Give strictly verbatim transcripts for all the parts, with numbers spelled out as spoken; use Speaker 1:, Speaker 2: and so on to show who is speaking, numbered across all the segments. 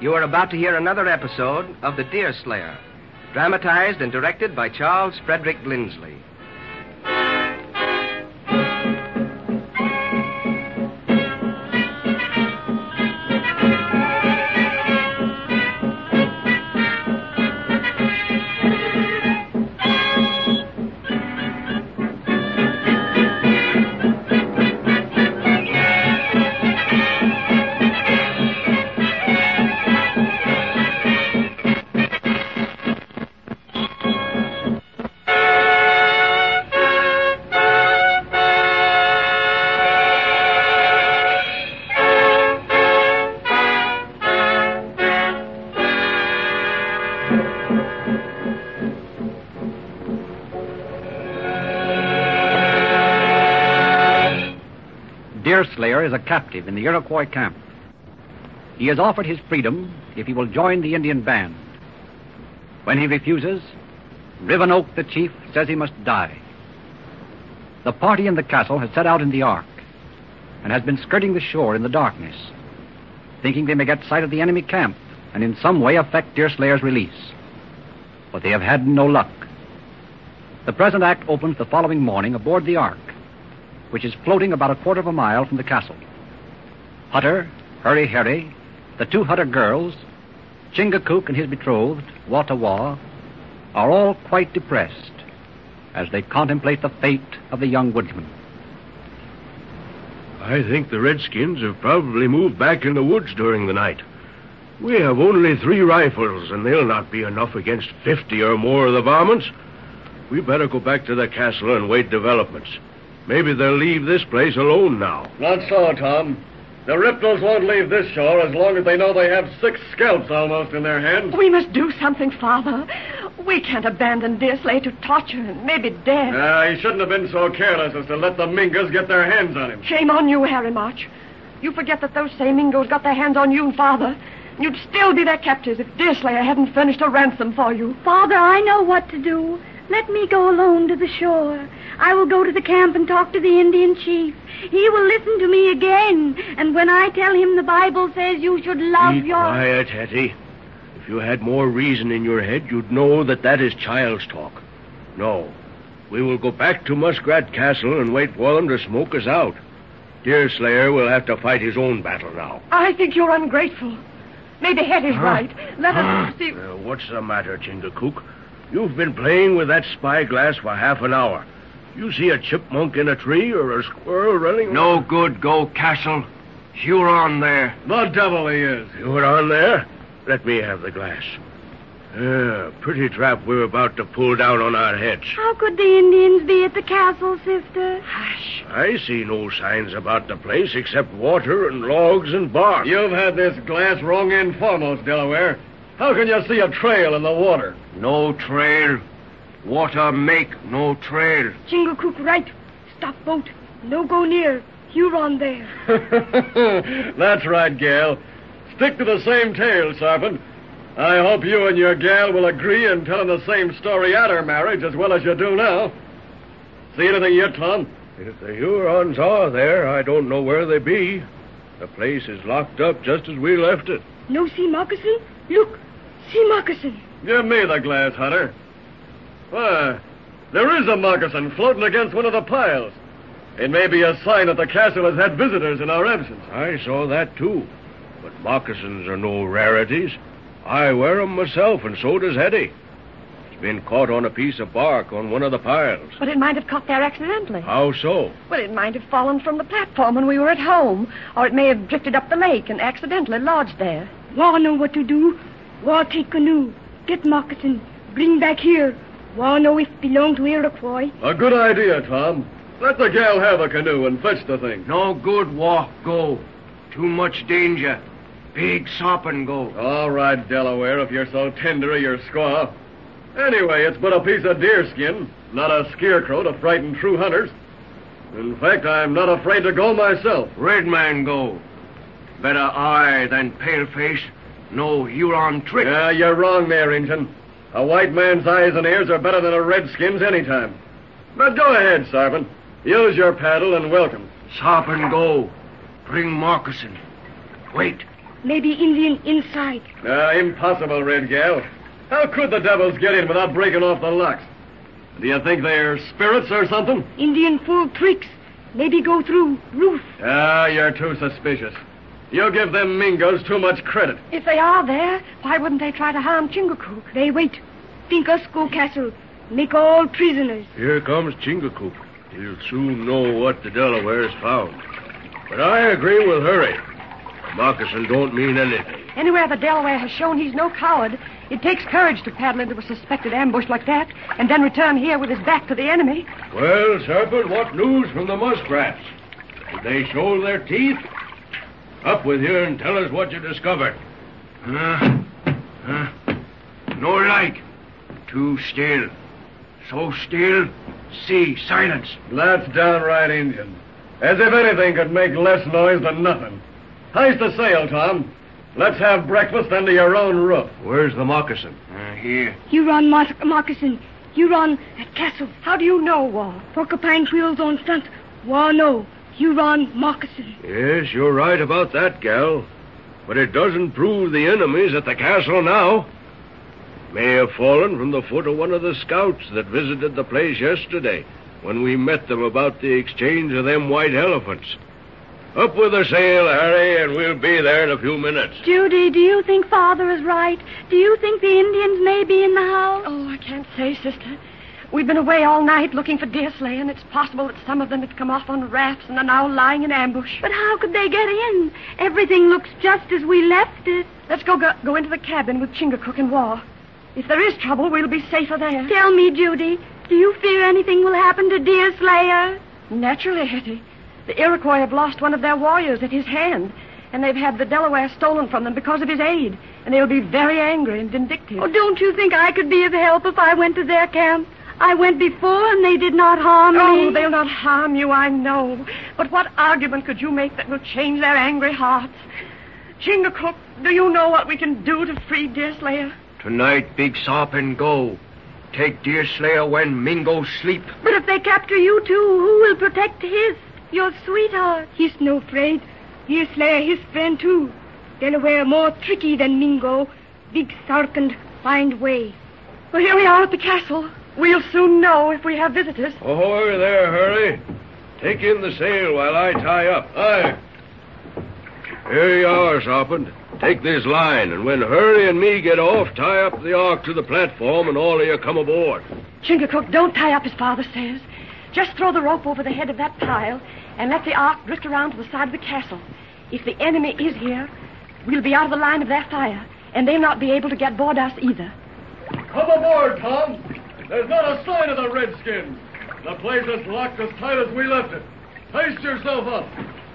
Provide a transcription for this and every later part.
Speaker 1: You are about to hear another episode of The Deer Slayer, dramatized and directed by Charles Frederick Lindsley.
Speaker 2: Deerslayer is a captive in the Iroquois camp. He is offered his freedom if he will join the Indian band. When he refuses, Riven Oak, the chief, says he must die. The party in the castle has set out in the ark and has been skirting the shore in the darkness, thinking they may get sight of the enemy camp and in some way affect Deerslayer's release. But they have had no luck. The present act opens the following morning aboard the ark, which is floating about a quarter of a mile from the castle. Hutter, Hurry Harry, the two Hutter girls, Chingachgook and his betrothed, Watawa, are all quite depressed as they contemplate the fate of the young woodsman.
Speaker 3: I think the Redskins have probably moved back in the woods during the night. We have only three rifles, and they'll not be enough against fifty or more of the varmints. We better go back to the castle and wait developments. Maybe they'll leave this place alone now.
Speaker 4: Not so, Tom. The Riptles won't leave this shore as long as they know they have six scalps almost in their hands.
Speaker 5: We must do something, Father. We can't abandon Deerslayer to torture and maybe death.
Speaker 4: Uh, he shouldn't have been so careless as to let the Mingoes get their hands on him.
Speaker 5: Shame on you, Harry March. You forget that those same Mingoes got their hands on you and Father. You'd still be their captives if Deerslayer hadn't furnished a ransom for you.
Speaker 6: Father, I know what to do. Let me go alone to the shore. I will go to the camp and talk to the Indian chief. He will listen to me again. And when I tell him the Bible says you should love
Speaker 3: Be
Speaker 6: your...
Speaker 3: quiet, Hetty. If you had more reason in your head, you'd know that that is child's talk. No. We will go back to Muskrat Castle and wait for them to smoke us out. Deerslayer will have to fight his own battle now.
Speaker 5: I think you're ungrateful. Maybe Hetty's
Speaker 3: Huh?
Speaker 5: right. Let
Speaker 3: Huh?
Speaker 5: us see...
Speaker 3: Uh, what's the matter, Chingachgook? You've been playing with that spyglass for half an hour. You see a chipmunk in a tree or a squirrel running...
Speaker 1: No good go, Castle. Huron there.
Speaker 4: The devil he is.
Speaker 3: Huron there? Let me have the glass. Ah, pretty trap we're about to pull down on our heads.
Speaker 6: How could the Indians be at the castle, sister?
Speaker 5: Hush.
Speaker 3: I see no signs about the place except water and logs and bark.
Speaker 4: You've had this glass wrong end foremost, Delaware. How can you see a trail in the water?
Speaker 1: No trail. Water make no trail.
Speaker 6: Chingachgook, right. Stop boat. No go near. Huron there.
Speaker 4: That's right, gal. Stick to the same tale, Sergeant. I hope you and your gal will agree in telling the same story at her marriage as well as you do now. See anything yet, Tom?
Speaker 3: If the Hurons are there, I don't know where they be. The place is locked up just as we left it.
Speaker 6: No see moccasin? Look. See moccasin.
Speaker 4: Give me the glass, Hunter. Why, there is a moccasin floating against one of the piles. It may be a sign that the castle has had visitors in our absence.
Speaker 3: I saw that, too. But moccasins are no rarities. I wear 'em myself, and so does Hetty. It's been caught on a piece of bark on one of the piles.
Speaker 5: But it might have caught there accidentally.
Speaker 3: How so?
Speaker 5: Well, it might have fallen from the platform when we were at home. Or it may have drifted up the lake and accidentally lodged there.
Speaker 6: Wa know what to do. Wa take canoe. Get moccasin. Bring back here. Wa know if belong to Iroquois.
Speaker 4: A good idea, Tom. Let the gal have a canoe and fetch the thing.
Speaker 1: No good walk go. Too much danger. Big sopping go.
Speaker 4: All right, Delaware, if you're so tender of your squaw. Anyway, it's but a piece of deerskin, not a scarecrow to frighten true hunters. In fact, I'm not afraid to go myself.
Speaker 1: Red man go. Better eye than pale face. No Huron trick.
Speaker 4: Yeah, you're wrong there, Injun. A white man's eyes and ears are better than a redskin's any time. But go ahead, Sergeant. Use your paddle and welcome.
Speaker 1: Sop and go. Bring moccasin. Wait.
Speaker 6: Maybe Indian inside.
Speaker 4: Uh, impossible, Red Gal. How could the devils get in without breaking off the locks? Do you think they're spirits or something?
Speaker 6: Indian full tricks. Maybe go through roof.
Speaker 4: Ah, you're too suspicious. You give them Mingos too much credit.
Speaker 5: If they are there, why wouldn't they try to harm Chingachgook?
Speaker 6: They wait. Think us go castle. Make all prisoners.
Speaker 3: Here comes Chingachgook. He'll soon know what the Delawares found. But I agree with Hurry. Moccasin don't mean anything.
Speaker 5: Anywhere the Delaware has shown he's no coward, it takes courage to paddle into a suspected ambush like that and then return here with his back to the enemy.
Speaker 3: Well, Serpent, what news from the muskrats? Did they show their teeth? Up with you and tell us what you discovered.
Speaker 7: Uh, uh, no light. Too still. So still. See, silence.
Speaker 4: That's downright Indian. As if anything could make less noise than nothing. Hoist the sail, Tom. Let's have breakfast under your own roof.
Speaker 3: Where's the moccasin?
Speaker 7: Uh, here.
Speaker 6: You run, Moc- Moccasin. You run at castle.
Speaker 5: How do you know, Wall?
Speaker 6: Porcupine quills on stunt. Wah no. You run, Moccasin.
Speaker 3: Yes, you're right about that, gal. But it doesn't prove the enemy's at the castle now. May have fallen from the foot of one of the scouts that visited the place yesterday when we met them about the exchange of them white elephants. Up with the sail, Harry, and we'll be there in a few minutes.
Speaker 6: Judy, do you think Father is right? Do you think the Indians may be in the house?
Speaker 5: Oh, I can't say, sister. We've been away all night looking for Deerslayer, and it's possible that some of them have come off on rafts and are now lying in ambush.
Speaker 6: But how could they get in? Everything looks just as we left it.
Speaker 5: Let's go go, go into the cabin with Chingachgook and War. If there is trouble, we'll be safer there.
Speaker 6: Tell me, Judy, do you fear anything will happen to Deerslayer?
Speaker 5: Naturally, Hetty. The Iroquois have lost one of their warriors at his hand, and they've had the Delaware stolen from them because of his aid, and they'll be very angry and vindictive.
Speaker 6: Oh, don't you think I could be of help if I went to their camp? I went before, and they did not harm
Speaker 5: oh,
Speaker 6: me.
Speaker 5: Oh, they'll not harm you, I know. But what argument could you make that will change their angry hearts? Chingachgook, do you know what we can do to free Deerslayer?
Speaker 7: Tonight, Big Sarpent go. Take Deerslayer when Mingo sleep.
Speaker 6: But if they capture you, too, who will protect his? Your sweetheart. He's no afraid. Deerslayer his friend, too. Delaware more tricky than Mingo. Big Sarpent find way.
Speaker 5: Well, here we are at the castle. We'll soon know if we have visitors.
Speaker 3: Ahoy there, Hurry. Take in the sail while I tie up.
Speaker 4: Aye.
Speaker 3: Here you are, Sarpent. Take this line, and when Hurry and me get off, tie up the ark to the platform, and all of you come aboard.
Speaker 5: Chingachgook, don't tie up as Father says. Just throw the rope over the head of that pile and let the ark drift around to the side of the castle. If the enemy is here, we'll be out of the line of their fire, and they'll not be able to get aboard us either.
Speaker 4: Come aboard, Tom. There's not a sign of the Redskins. The place is locked as tight as we left it. Hoist yourself up.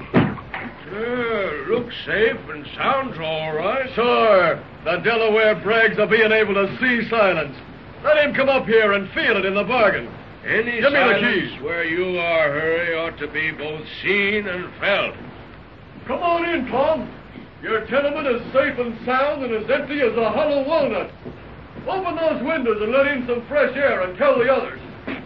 Speaker 3: Yeah, looks safe and sounds all right.
Speaker 4: Sure. The Delaware brags of being able to see silence. Let him come up here and feel it in the bargain.
Speaker 3: Any
Speaker 4: Give me the
Speaker 3: silence
Speaker 4: keys.
Speaker 3: where you are, Hurry, ought to be both seen and felt.
Speaker 4: Come on in, Tom. Your tenement is safe and sound and as empty as a hollow walnut. Open those windows and let in some fresh air and tell the others.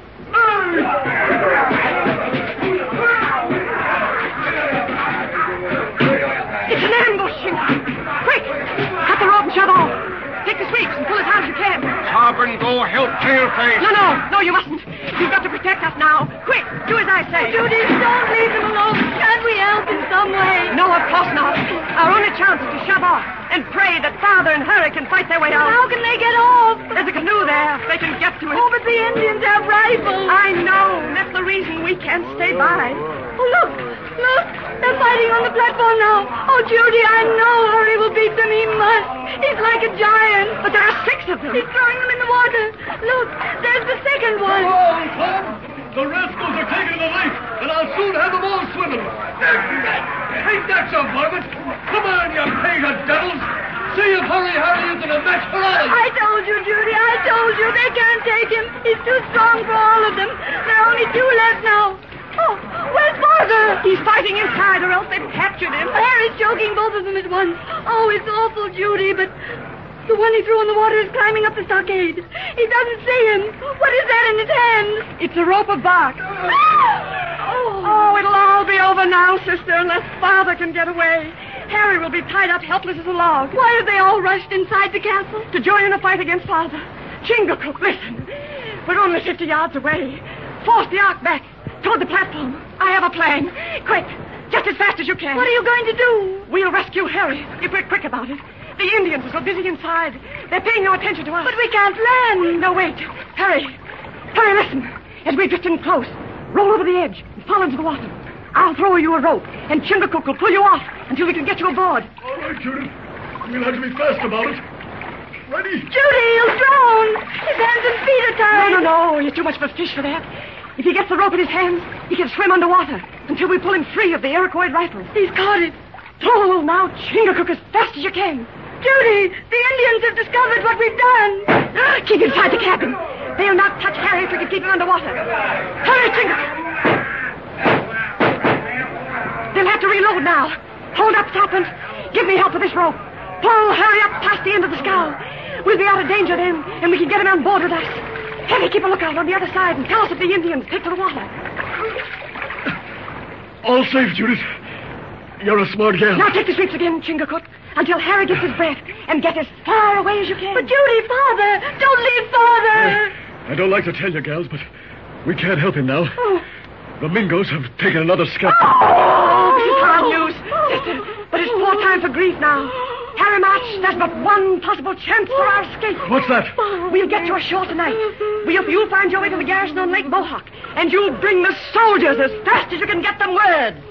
Speaker 5: It's an ambush, Chingachgook. Quick! Cut the rope and shove off. Take the sweeps and pull as hard as you can.
Speaker 7: Sarpent go help Tailface.
Speaker 5: No, no, no, you mustn't. You've got to protect us now. Quick, do as I say.
Speaker 6: Judy, don't leave them alone. Can't we help in some way?
Speaker 5: No, of course not. Our only chance is to shove off and pray that Father and Hurry can fight their way out.
Speaker 6: How can they get off?
Speaker 5: There's a canoe there. They can get to it.
Speaker 6: Oh, but the Indians have rifles.
Speaker 5: I know. That's the reason we can't stay by.
Speaker 6: Oh, look, look. They're fighting on the platform now. Oh, Judy, I know Hurry will beat them. He must. He's like a giant.
Speaker 5: But there are six of them.
Speaker 6: He's throwing them in the water. Look, there's the second one.
Speaker 4: Come on, Tom. The rascals are taking the lake, and I'll soon have them all swimming. Ain't that so, varmint? Come on, you painted devils. See if Hurry Harry isn't a match for us.
Speaker 6: I told you, Judy, I told you. They can't take him. He's too strong for all of them. There are only two left now. Oh, where's Father?
Speaker 5: He's fighting inside, or else they've captured him.
Speaker 6: Harry's choking both of them at once. Oh, it's awful, Judy, but the one he threw in the water is climbing up the stockade. He doesn't see him. What is that in his hand?
Speaker 5: It's a rope of bark.
Speaker 6: Oh.
Speaker 5: Oh, it'll all be over now, sister, unless Father can get away. Harry will be tied up helpless as a log.
Speaker 6: Why have they all rushed inside the castle?
Speaker 5: To join in a fight against Father. Chingachgook, listen. We're only fifty yards away. Force the ark back toward the platform. I have a plan. Quick, just as fast as you can.
Speaker 6: What are you going to do?
Speaker 5: We'll rescue Harry, if we're quick about it. The Indians are so busy inside. They're paying no attention to us.
Speaker 6: But we can't land.
Speaker 5: No, wait. Harry. Harry, listen. As we drift in close, roll over the edge and fall into the water. I'll throw you a rope, and Chingachgook will pull you off until we can get you aboard.
Speaker 4: All right, Judith. We'll have to be fast about it. Ready?
Speaker 6: Judy, he'll drown. His hands and feet are tied.
Speaker 5: No, no, no. He's too much of a fish for that. If he gets the rope in his hands, he can swim underwater until we pull him free of the Iroquois rifle.
Speaker 6: He's caught it.
Speaker 5: Throw now, Chingachgook, as fast as you can.
Speaker 6: Judy, the Indians have discovered what we've done.
Speaker 5: Ah, keep inside the cabin. They'll not touch Harry if we can keep him underwater. Hurry, Chingachgook. They'll have to reload now. Hold up, Serpent. Give me help with this rope. Pull Harry up past the end of the scow. We'll be out of danger then, and we can get him on board with us. Harry, keep a lookout on the other side and tell us if the Indians take to the water.
Speaker 4: All safe, Judith. You're a smart gal.
Speaker 5: Now take the sweeps again, Chingachgook, until Harry gets his breath, and get as far away as you can.
Speaker 6: But Judy, Father, don't leave Father.
Speaker 4: I don't like to tell you, gals, but we can't help him now.
Speaker 5: Oh.
Speaker 4: The Mingos have taken another scalp.
Speaker 5: Oh, this is hard news, sister, but it's poor time for grief now. Harry March, there's but one possible chance for our escape.
Speaker 4: What's that?
Speaker 5: We'll get you ashore tonight. We'll, you'll find your way to the garrison on Lake Mohawk, and you'll bring the soldiers as fast as you can get them word.